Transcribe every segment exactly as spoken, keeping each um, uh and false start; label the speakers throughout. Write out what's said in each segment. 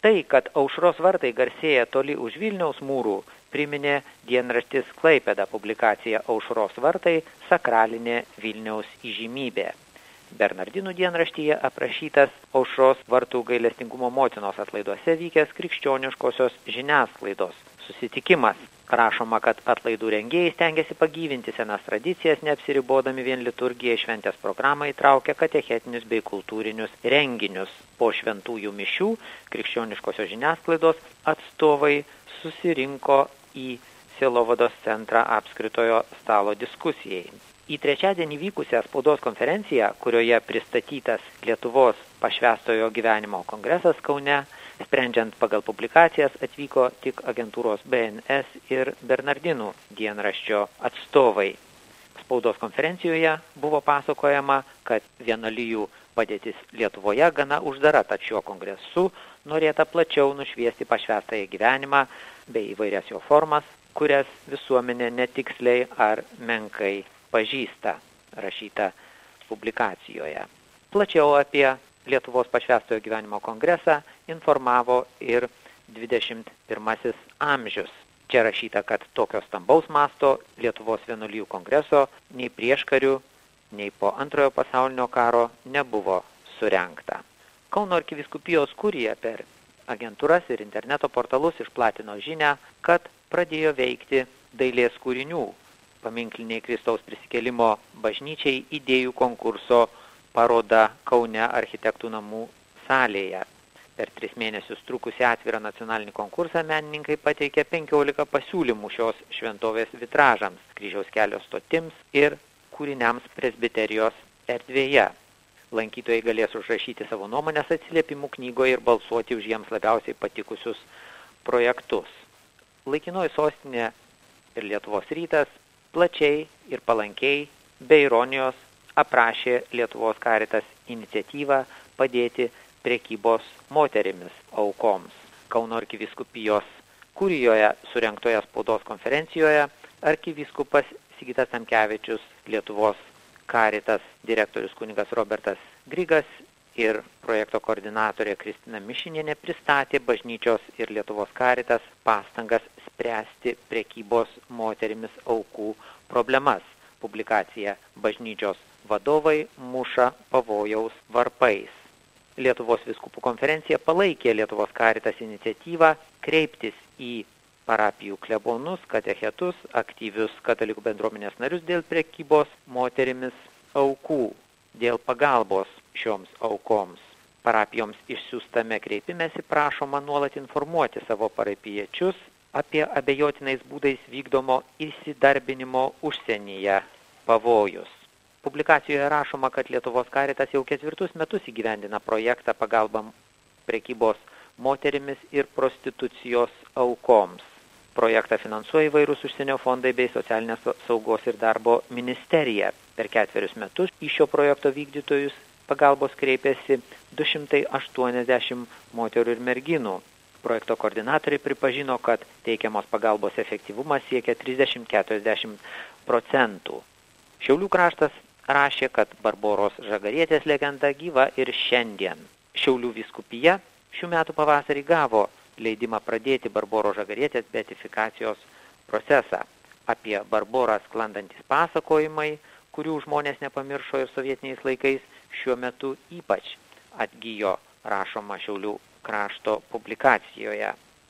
Speaker 1: Tai, kad Aušros vartai garsėja toli už Vilniaus mūrų, priminė dienraštis Klaipėda publikacija Aušros vartai – sakralinė Vilniaus įžymybė. Bernardinų dienraštyje aprašytas Aušros vartų gailestingumo motinos atlaiduose vykęs krikščioniškosios žiniasklaidos susitikimas. Rašoma, kad atlaidų rengėjai stengiasi pagyvinti senas tradicijas, neapsiribodami vien liturgiją, šventės programą įtraukia katechetinius bei kultūrinius renginius. Po šventųjų mišių krikščioniškosios žiniasklaidos atstovai susirinko į sielovados centrą apskritojo stalo diskusijai. Į trečiadienį vykusią spaudos konferenciją, kurioje pristatytas Lietuvos pašvęstojo gyvenimo kongresas Kaune, sprendžiant pagal publikacijas, atvyko tik agentūros B N S ir Bernardinų dienraščio atstovai. Spaudos konferencijoje buvo pasakojama, kad vienuolijų padėtis Lietuvoje gana uždara, tad šiuo kongresu norėta plačiau nušviesti pašvęstąjį gyvenimą bei įvairias jo formas, kurias visuomenė netiksliai ar menkai pažįsta, rašyta publikacijoje. Plačiau apie Lietuvos pašvęstojo gyvenimo kongresą informavo ir dvidešimt pirmasis amžius. Čia rašyta, kad tokio stambaus masto Lietuvos vienuolijų kongreso nei prieškarių, nei po antrojo pasaulinio karo nebuvo surengta. Kauno arkivyskupijos kurija per agentūras ir interneto portalus išplatino žinią, kad pradėjo veikti dailės kūrinių paminkliniai Kristaus prisikėlimo bažnyčiai idėjų konkurso paroda Kaune architektų namų salėje. Per tris mėnesius trukusį atvirą nacionalinį konkursą menininkai pateikė penkiolika pasiūlymų šios šventovės vitražams, kryžiaus kelio stotims ir kūriniams presbiterijos erdvėje. Lankytojai galės užrašyti savo nuomonės atsiliepimų knygoje ir balsuoti už jiems labiausiai patikusius projektus. Laikinoji sostinė ir Lietuvos rytas plačiai ir palankiai be ironijos aprašė Lietuvos Caritas iniciatyvą padėti prekybos moterimis aukoms. Kauno arkivyskupijos kurijoje surengtoje spaudos konferencijoje arkivyskupas Sigitas Tamkevičius, Lietuvos Caritas direktorius kunigas Robertas Grigas ir projekto koordinatorė Kristina Mišinienė pristatė bažnyčios ir Lietuvos Caritas pastangas spręsti prekybos moterimis aukų problemas. Publikacija Bažnyčios vadovai muša pavojaus varpais. Lietuvos vyskupų konferencija palaikė Lietuvos Caritas iniciatyvą kreiptis į parapijų klebonus, katechetus, aktyvius katalikų bendruomenės narius dėl prekybos moterimis aukų, dėl pagalbos šioms aukoms. Parapijoms išsiųstame kreipimesi prašoma nuolat informuoti savo parapijiečius apie abejotinais būdais vykdomo įsidarbinimo užsienyje pavojus. Publikacijoje rašoma, kad Lietuvos Caritas jau ketvirtus metus įgyvendina projektą pagalbą prekybos moterimis ir prostitucijos aukoms. Projektą finansuoja įvairūs užsienio fondai bei socialinės saugos ir darbo ministerija. Per ketverius metus į šio projekto vykdytojus pagalbos kreipėsi du šimtai aštuoniasdešimt moterų ir merginų. Projekto koordinatoriai pripažino, kad teikiamos pagalbos efektyvumas siekia trisdešimt iki keturiasdešimt procentų. Šiaulių kraštas rašė, kad Barboros Žagarietės legenda gyva ir šiandien. Šiaulių vyskupija šių metų pavasarį gavo leidimą pradėti Barboros Žagarietės beatifikacijos procesą. Apie Barborą sklandantis pasakojimai, kurių žmonės nepamiršo ir sovietiniais laikais, šiuo metu ypač atgijo, rašoma Šiaulių krašto publikacijoje.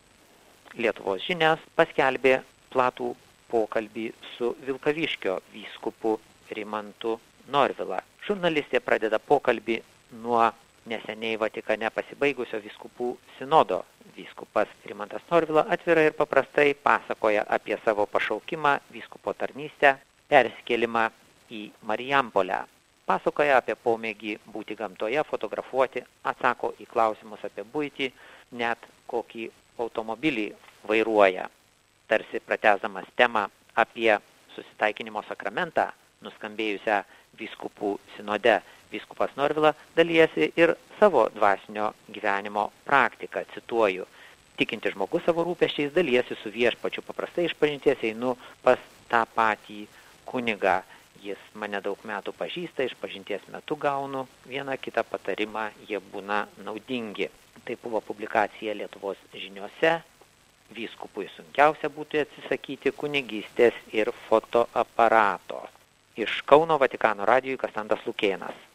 Speaker 1: Lietuvos žinias paskelbė platų pokalbį su Vilkaviškio vyskupu Rimantu Norvila. Žurnalistė pradeda pokalbį nuo neseniai Vatikane pasibaigusio vyskupų sinodo. Vyskupas Rimantas Norvila atvirai ir paprastai pasakoja apie savo pašaukimą, vyskupo tarnystę, persikėlimą į Marijampolę. Pasakoja apie pomėgį būti gamtoje, fotografuoti, atsako į klausimus apie buitį, net kokį automobilį vairuoja. Tarsi pratęsdamas temą apie susitaikinimo sakramentą, nuskambėjusią vyskupų sinode, vyskupas Norvila dalijasi ir savo dvasinio gyvenimo praktiką, cituoju. Tikintis žmogus savo rūpesčiais dalijasi su viešpačiu, paprastai išpažinties einu pas tą patį kunigą. Jis mane daug metų pažįsta, išpažinties metu gaunu vieną kitą patarimą, jie būna naudingi. Tai buvo publikacija Lietuvos žiniose. Vyskupui sunkiausia būtų atsisakyti kunigystės ir fotoaparato. Iš Kauno Vatikano radijui Kastantas Lukėnas.